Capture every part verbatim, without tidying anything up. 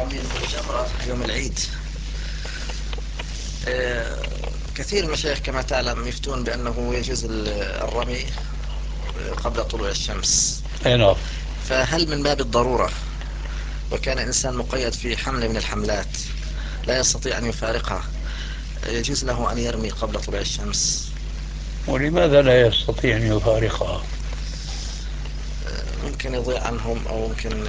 رمي الجمرة يوم العيد. آه، كثير من المشايخ كما تعلم يفتون بأنه يجوز ال- الرمي قبل طلوع الشمس. اي نعم. فهل من باب الضرورة، وكان إنسان مقيد في حمل من الحملات لا يستطيع أن يفارقها، يجوز له أن يرمي قبل طلوع الشمس؟ ولماذا لا يستطيع أن يفارقها؟ ممكن يضيع عنهم أو ممكن.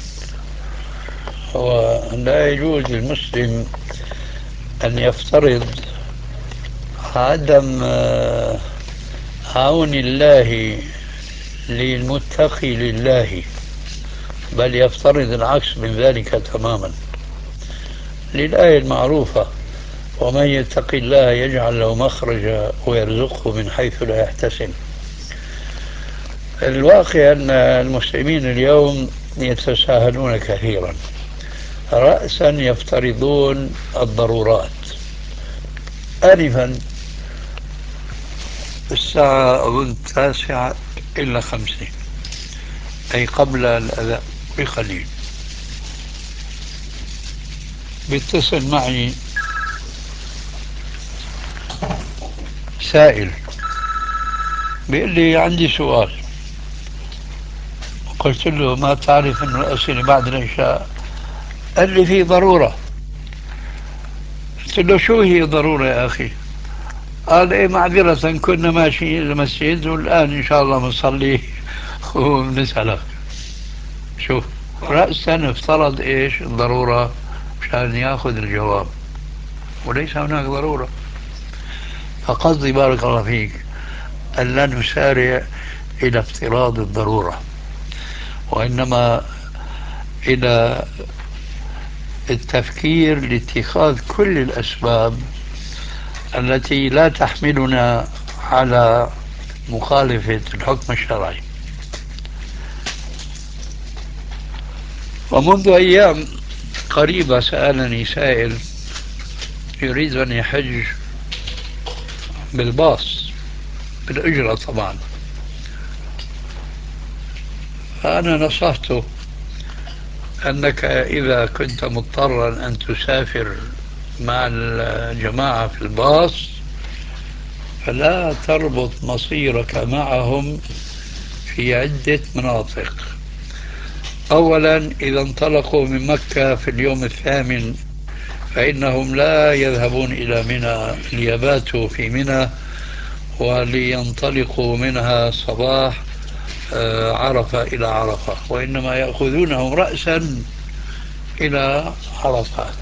هو لا يجوز للمسلم أن يفترض عدم آه، عون الله للمتقي لله، بل يفترض العكس من ذلك تماما، للآية المعروفة: ومن يتق الله يجعل له مخرجا ويرزقه من حيث لا يحتسب. الواقع أن المسلمين اليوم يتساهلون كثيرا، رأسا يفترضون الضرورات. آنفا الساعة أظن التاسعة إلا خمسين، أي قبل الأذان بقليل، بيتصل معي سائل بيقول لي عندي سؤال. قلت له: ما تعرف أن الأسئلة بعد العشاء؟ قال لي: في ضرورة. قلت له: شو هي ضرورة يا أخي؟ قال: إيه، معذرة كنا ماشيين إلى المسجد والآن إن شاء الله بنصلي وبنسألك. شوف، رأسا افترض إيش الضرورة مشان يأخذ الجواب، وليس هناك ضرورة. فقصدي بارك الله فيك أن لا نسارع إلى افتراض الضرورة، وإنما إلى التفكير لاتخاذ كل الأسباب التي لا تحملنا على مخالفة الحكم الشرعي. ومنذ أيام قريبة سألني سائل يريد أن يحج بالباص، بالأجرة طبعا. فأنا نصحته أنك إذا كنت مضطرا أن تسافر مع الجماعة في الباص فلا تربط مصيرك معهم في عدة مناطق. أولا، إذا انطلقوا من مكة في اليوم الثامن فإنهم لا يذهبون إلى منى ليباتوا في منى ولينطلقوا منها صباح آه، عرفة إلى عرفة، وإنما يأخذونهم رأسا إلى عرفات.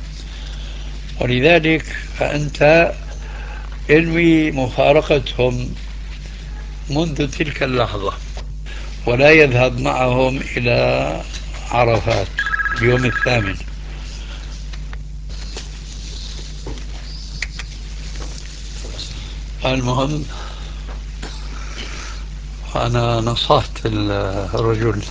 ولذلك فأنت انوي مفارقتهم منذ تلك اللحظة، ولا يذهب معهم إلى عرفات اليوم الثامن. المهم، أنا نصحت الرجل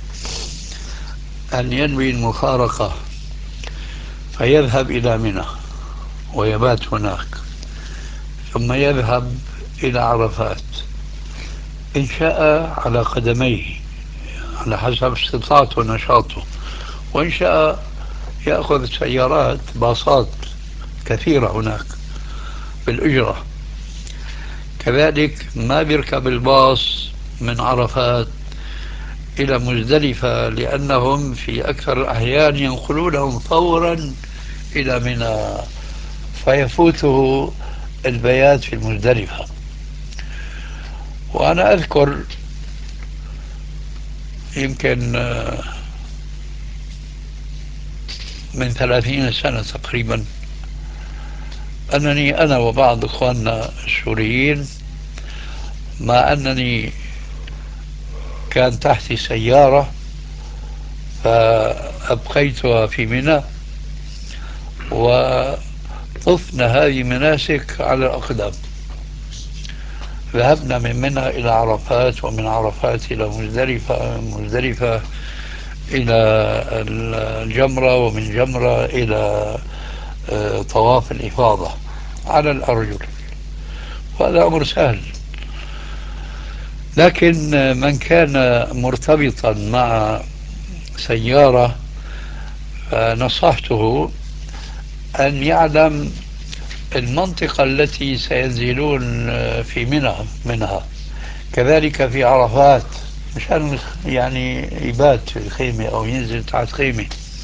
أن ينوي المفارقة فيذهب إلى منى ويبات هناك، ثم يذهب إلى عرفات إن شاء على قدميه على حسب استطاعته ونشاطه، وإن شاء يأخذ سيارات باصات كثيرة هناك بالأجرة. كذلك ما بيركب الباص من عرفات إلى مزدلفة، لأنهم في أكثر الأحيان ينقلونهم فورا إلى منى، فيفوته البيات في المزدلفة. وأنا أذكر يمكن من ثلاثين سنة تقريبا أنني أنا وبعض إخواننا السوريين، مع أنني كان تحتي سيارة فأبقيتها في منى، وطفنا هذه مناسك على الأقدام. ذهبنا من منى إلى عرفات، ومن عرفات إلى مزدلفة، مزدلفة إلى الجمرة، ومن جمرة إلى آه، طواف الإفاضة على الأرجل. وهذا أمر سهل. لكن من كان مرتبطا مع سيارة فنصحته أن يعلم المنطقة التي سينزلون في منى منها، كذلك في عرفات، مشان يعني يبات في الخيمة أو ينزل تحت خيمة.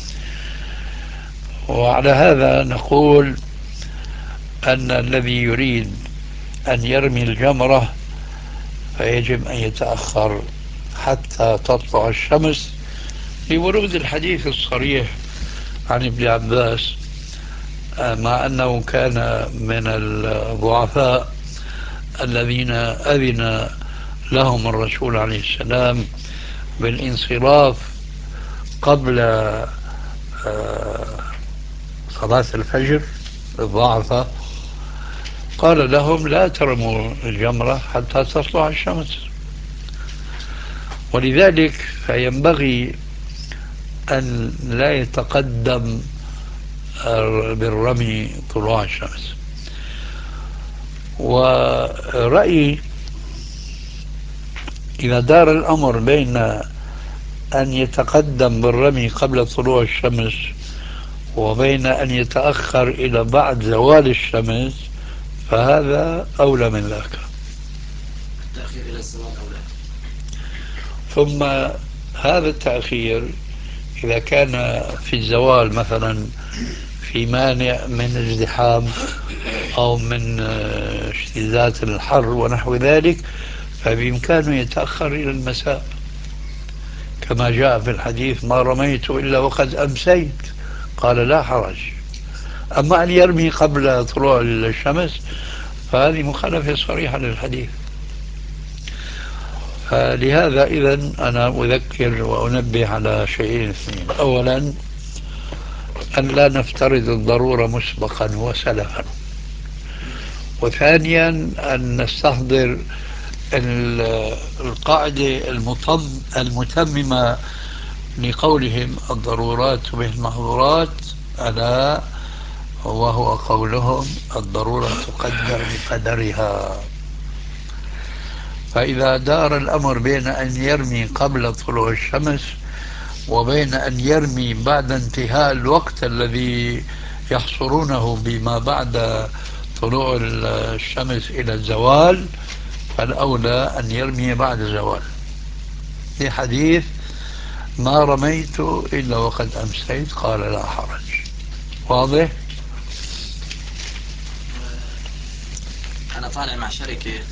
وعلى هذا نقول أن الذي يريد أن يرمي الجمرة فيجب أن يتأخر حتى تطلع الشمس، لورود الحديث الصريح عن ابن عباس، مع أنه كان من الضعفاء الذين أذن لهم الرسول عليه السلام بالانصراف قبل صلاة الفجر، الضعفاء، قال لهم لا ترموا الجمرة حتى تطلع الشمس. ولذلك فينبغي أن لا يتقدم بالرمي طلوع الشمس. ورأيي إذا دار الأمر بين أن يتقدم بالرمي قبل طلوع الشمس وبين أن يتأخر إلى بعد زوال الشمس، فهذا أولى من ذاك. التأخير إلى الزوال أولى. ثم هذا التأخير إذا كان في الزوال مثلا في مانع من ازدحام أو من اشتداد الحر ونحو ذلك، فبإمكانه يتأخر إلى المساء، كما جاء في الحديث: ما رميت إلا وقد أمسيت، قال لا حرج. أما أن يرمي قبل طلوع الشمس فهذه مخالفة صريحة للحديث. فلهذا إذن أنا أذكر وأنبه على شيئين اثنين: أولا، أن لا نفترض الضرورة مسبقا وسلفا، وثانيا أن نستحضر القاعدة المتممة لقولهم الضرورات تبيح المحظورات، ألا وهو قولهم الضرورة تقدر بقدرها. فإذا دار الأمر بين أن يرمي قبل طلوع الشمس وبين أن يرمي بعد انتهاء الوقت الذي يحصرونه بما بعد طلوع الشمس إلى الزوال، فالأولى أن يرمي بعد الزوال، لحديث: ما رميت إلا وقد أمسيت، قال لا حرج. واضح؟ أنا طالع مع شركة